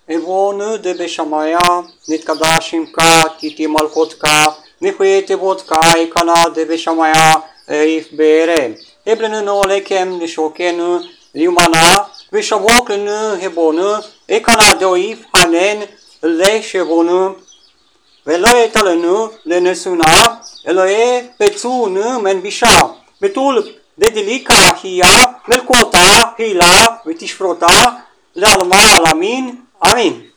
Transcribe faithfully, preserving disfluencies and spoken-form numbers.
אבונו דבשמיא, נתקדש שמך, כי תהיה מלכותך, נחיה תיבותך, יקנה דבשמיא, ריף בערב. הבלנו לכם לשוקנו ליומנה, ושבוק לנו הבונו, יקנה דויף הנן לשבונו, ולא יתלנו לנסונה, אלא יפצונו מן בישה. בתול דדליקה היה מלכותה, הילה ותשפרותה, לעלמה עלמין. Amém.